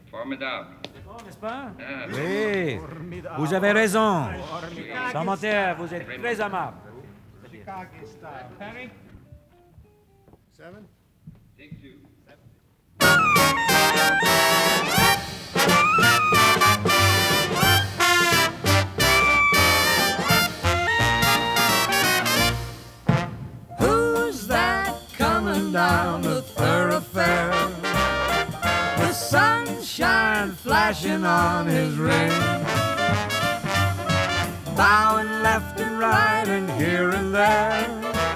Formidable. Bon, n'est-ce pas? Ah. Oui, vous avez raison. Samantha, vous êtes très aimable. Chicago style. Penny? 7? Take two. Who's that coming down the thoroughfare? The sunshine flashing on his ring, bowing left and right and here and there.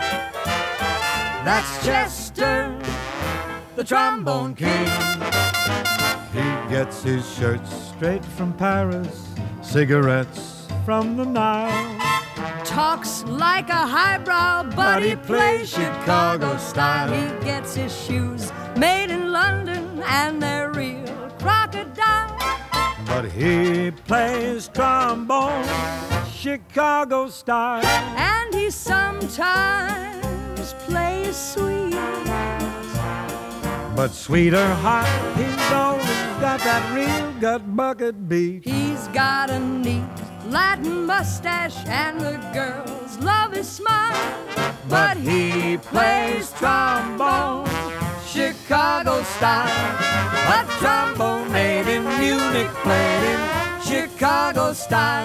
That's Chester, the trombone king. He gets his shirts straight from Paris, cigarettes from the Nile. Talks like a highbrow, but he plays Chicago style. He gets his shoes made in London, and they're real crocodile. But he plays trombone, Chicago style. And he sometimes plays sweet. But sweeter heart, he's always got that real gut bucket beat. He's got a neat Latin mustache, and the girls love his smile. But he plays trombone, Chicago style. A trombone made in Munich, played in Chicago style.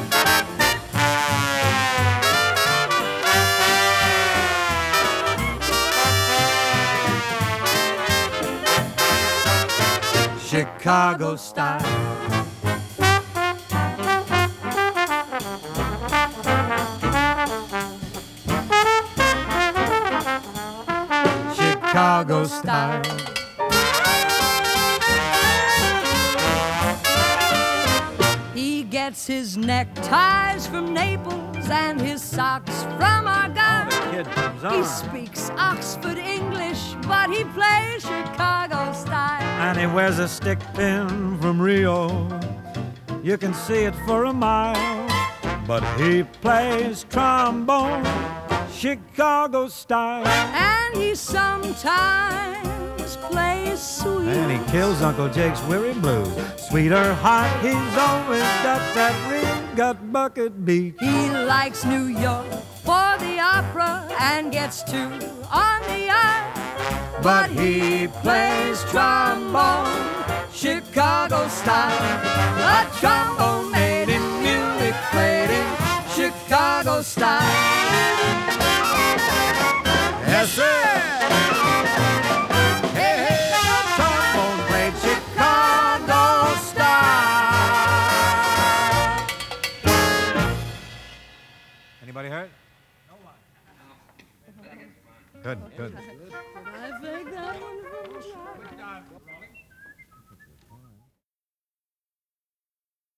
Chicago style. Chicago style. He gets his neckties from Naples and his socks from Argyle. Kid comes He on. speaks Oxford English, but he plays Chicago style. And he wears a stick pin from Rio. You can see it for a mile. But he plays trombone, Chicago style. And he sometimes plays sweet. And he kills Uncle Jake's weary blues. Sweeter heart, he's always got that real gut bucket beat. He likes New York for the opera and gets two on the eye. But he plays trombone, Chicago style. A trombone made in Munich, played in Chicago style. Yes, sir. Hey, hey, a trombone played Chicago style. Anybody hurt? No one. Good, good.